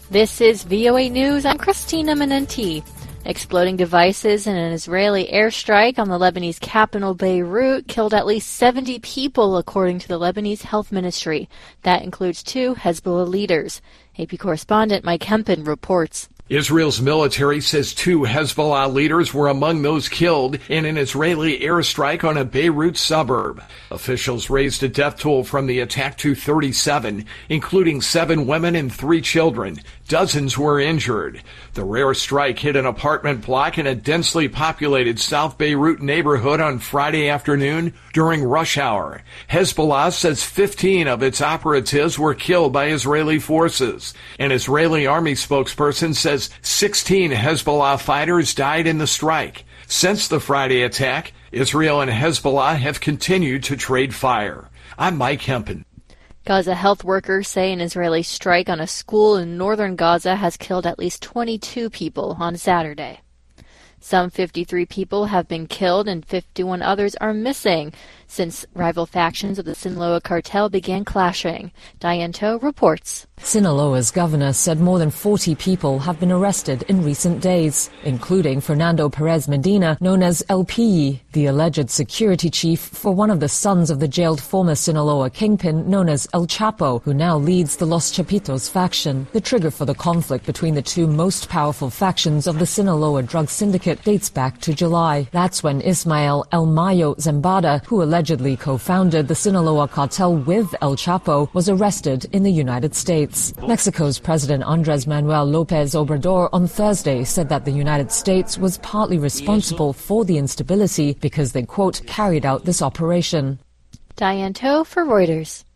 This is VOA News. I'm Christina Menenti. Exploding devices in an Israeli airstrike on the Lebanese capital Beirut killed at least 70 people, according to the Lebanese Health Ministry. That includes 2 Hezbollah leaders. AP correspondent Mike Hempen reports. Israel's military says 2 Hezbollah leaders were among those killed in an Israeli airstrike on a Beirut suburb. Officials raised a death toll from the attack to 37, including 7 women and 3 children. Dozens were injured. The rare strike hit an apartment block in a densely populated South Beirut neighborhood on Friday afternoon during rush hour. Hezbollah says 15 of its operatives were killed by Israeli forces. An Israeli army spokesperson says 16 Hezbollah fighters died in the strike. Since the Friday attack, Israel and Hezbollah have continued to trade fire. I'm Mike Hempen. Gaza health workers say an Israeli strike on a school in northern Gaza has killed at least 22 people on Saturday. Some 53 people have been killed and 51 others are missing since rival factions of the Sinaloa cartel began clashing. Diane To reports. Sinaloa's governor said more than 40 people have been arrested in recent days, including Fernando Perez Medina, known as El Pilli, the alleged security chief for one of the sons of the jailed former Sinaloa kingpin known as El Chapo, who now leads the Los Chapitos faction. The trigger for the conflict between the 2 most powerful factions of the Sinaloa drug syndicate dates back to July. That's when Ismael El Mayo Zambada, who allegedly co-founded the Sinaloa cartel with El Chapo, was arrested in the United States. Mexico's President Andrés Manuel López Obrador on Thursday said that the United States was partly responsible for the instability because they, quote, carried out this operation. Diane To for Reuters.